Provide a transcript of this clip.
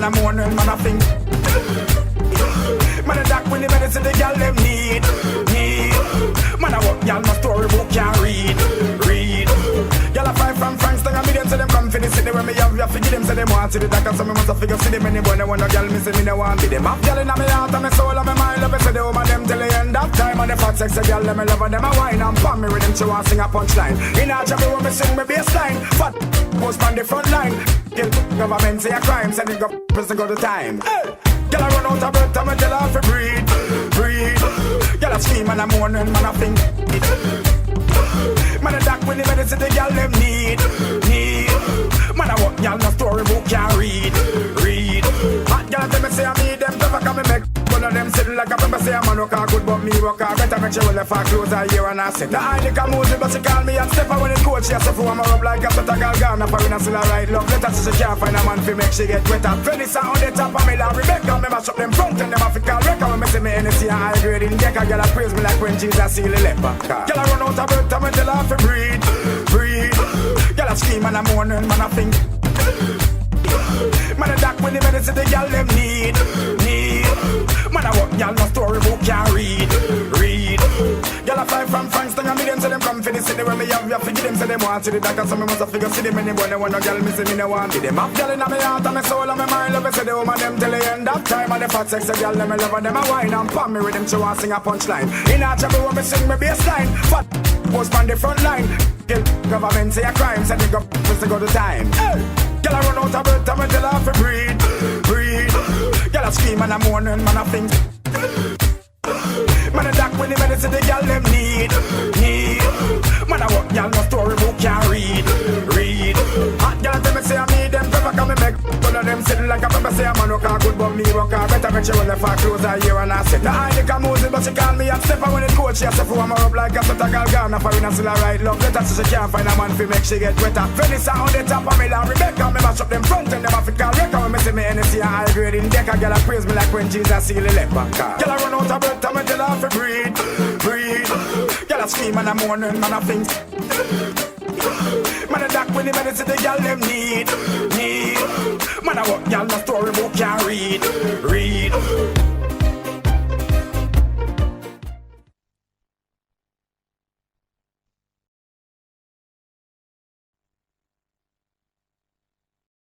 a morning, man a think. Man a doc when the medicine the girl them need. Man a walk, y'all no storybook can't read. Y'all a fight from France, then I meet them, so them come for the city where me have to give them, so them want to the doctor, so me must have figure see them anywhere, no one no girl, me say me no want be them. Have y'all in my heart and my soul and my mind, love it, so the woman them till the end of time, and the fat sex, the girl, them me love and them a wine, and palm me rhythm, she want sing a punchline. In a job, when me sing me bassline, fat post on the front line. Kill government say a crime, send it go prison go to time. Girl I run out of breath, and me tell her to breathe. Girl I scream and I moan and man I think. Man a doc when the medicine the girl them need. Man a walk, y'all no storybook can't read. Hot girl tell me say I need them to fuck me make. One of them sitting like a pepper say a man work hard good but me work hard. Better make sure we left her clothes a year and I sit. The eye lick a music but she call me and step when it cold. She a suffer warm her up like a sweater girl gone. If I win a still a ride love letter so she can't find a man fi make she get wetter. Venice on the top of me like Rebecca. Me mash up them front and them a fi call Rebecca. When me see me NSC and high grade in deck. A girl a praise me like when Jesus seal the leper. Girl a run out of breath and me tell her fi breathe. Girl a scream and a moan and man a think. Man a doc when the medicine the girl them need. Man a walk, y'all no storybook can't read. Y'all a fly from France, then I meet them, so them come for the city where me have to give them, so them want to the doctor, so me must have figure see them anywhere, no one no girl, me say me no want be them. Have y'all in my heart and my soul and my mind, love it, so the woman them till the end of time, and the fat sex, the girl them me love and them a wine, and palm me rhythm, she want sing a punchline. In a trouble when me sing me bassline, fat post on the front line. Kill government say a crime, send it go to time. Girl I run out of breath and me tell her to breathe. Girl I scream and I moan and man I think. Man a doc when the medicine the girl them need. Man a walk, y'all no storybook can't read. Hot girl tell me say I need them to fuck me make. One of them sitting like a pepper say a man work hard good but me work hard. Better make sure we left her clothes a year and I sit. The eye lick a music but she call me and step when it cold. She a suffer warm her up like a sweater girl gone. If I win a still a ride love letter so she can't find a man fi make she get wetter. Venice on the top of me like Rebecca. Me mash up them front and them a fi call Rebecca. When me see me NSC and high grade in deck. A girl a praise me like when Jesus seal the leper. Girl a run out of breath and me tell her fi breathe. Girl a scream and a moan and man a think. Man a doc when the medicine the girl them need. Man a walk, y'all no storybook can't read.